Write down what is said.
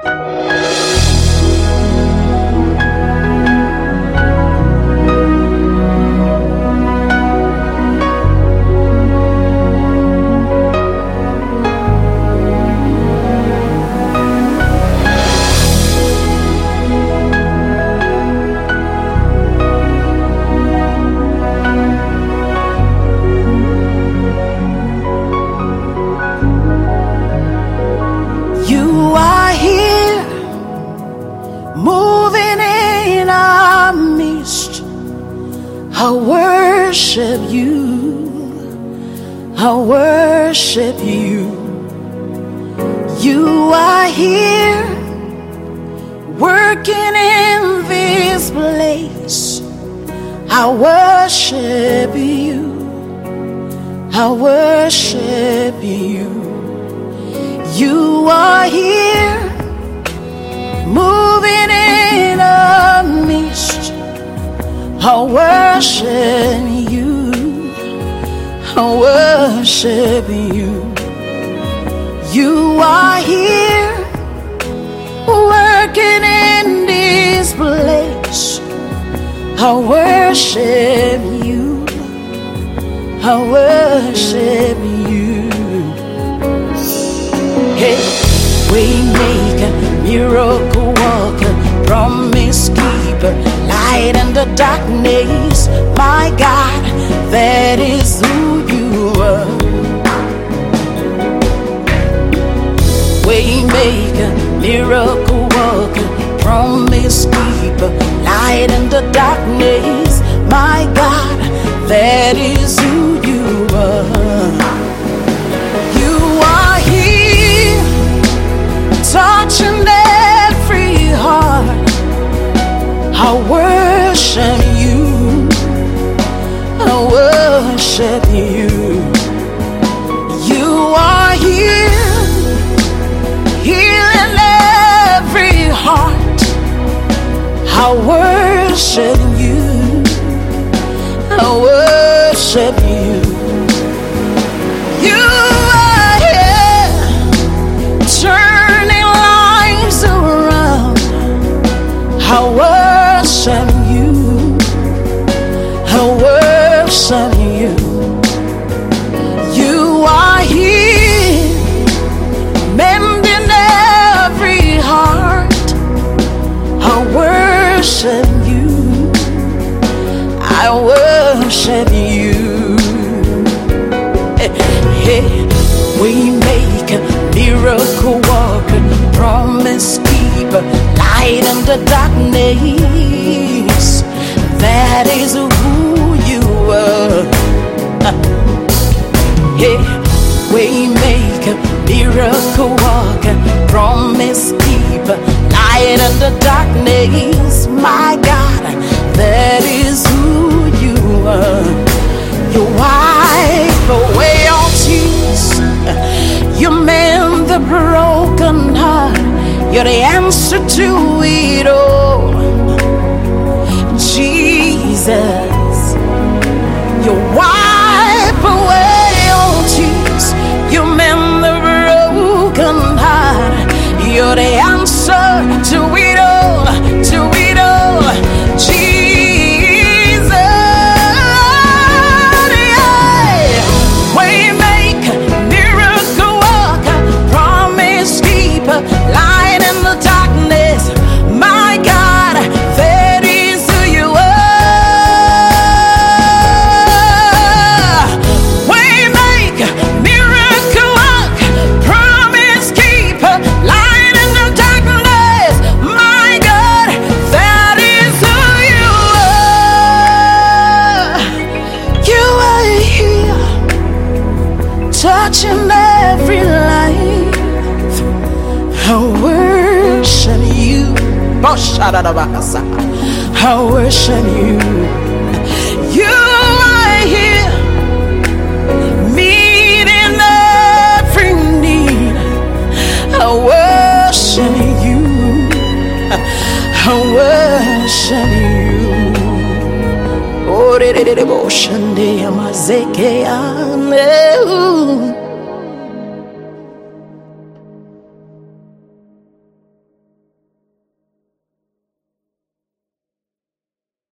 You are here, moving in our midst. I worship you, I worship you. You are here, working in this place. I worship you, I worship you. You are here, moving in our midst. I worship you, I worship you. You are here, working in this place. I worship you, I worship you. Hey, waymaker, miracle worker, promise keeper, light in the darkness. My God, that is who you are. Waymaker, miracle worker, promise keeper, light in the darkness. My God, that is who you are. Touching every heart. I worship you, I worship you. You are here, healing every heart. I worship you, I worship you. You are here, turning lives around. I worship you, I worship you. You are here, mending every heart. I worship you, I worship you. Hey, we make a miracle worker, promise keeper, light in the darkness. That is who you are. Hey, we make a miracle worker, promise keeper, light in the darkness. My God, that is who you are. You wipe away all tears, you mend the broken heart. You're the answer to it all, Jesus. You wipe away all tears, you mend the broken heart. You're the answer to it all, to it all, Jesus. Yeah. Waymaker, miracle worker, promise keeper, light in the darkness. My God, that is who you are. Waymaker, miracle worker, promise keeper, light in the darkness. My God, that is who you are. You are here, touching every life. I worship you, I worship you. You are here, meeting every need. I worship you, I worship you. Oh,